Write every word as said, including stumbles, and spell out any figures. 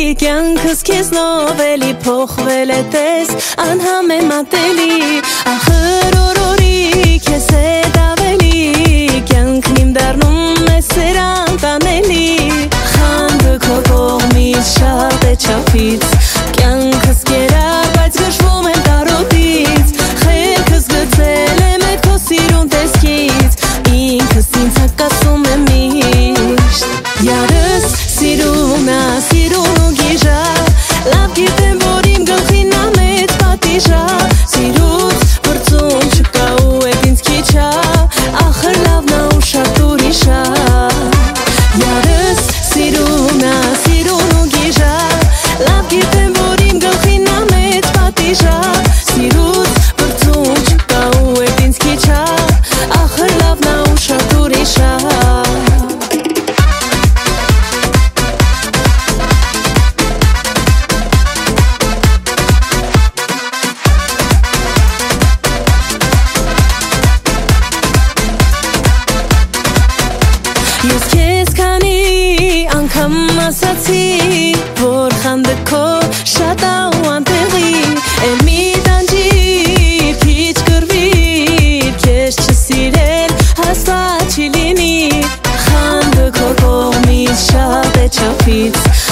կյանքս քեզնով էլի փոխվել է տես անհամեմատելի ախր օրորի քեզ հետ ավելի կյանքն իմ դառնում է սերանք անելի խանդը քո կողմից շատ է չափից կյանքս կերա բայց գժվում եմ տարոտից խելքս գցել եմ այդ քո սիրուն տեսքից ինքս ինձ հակասում եմ միշտ Յարս սիրունա սիրուն ու գիժա լավ գիտեմ որ իմ գլխին ամեծ պատիժա սիրուց վրձում չկա ու էդ ինձ քիչա ախր լավն ա ու շատ ուրիշա Յարս սիրունա սիրուն ու գիժա լավ գիտեմ որ իմ գլխին ամեծ պատիժա սիրուց վրձում չկա ու էդ ինձ քիչա ախր լավն ա ու շատ ուրիշա Ես քեզ քանի անգամ ասացի որ խանդը քո շատ ա ու անտեղի էլ մի տանջիր քիչ կռվիր քեզ չսիրել հաստատ չի լինի խանդը քո կողմից շատ է չափից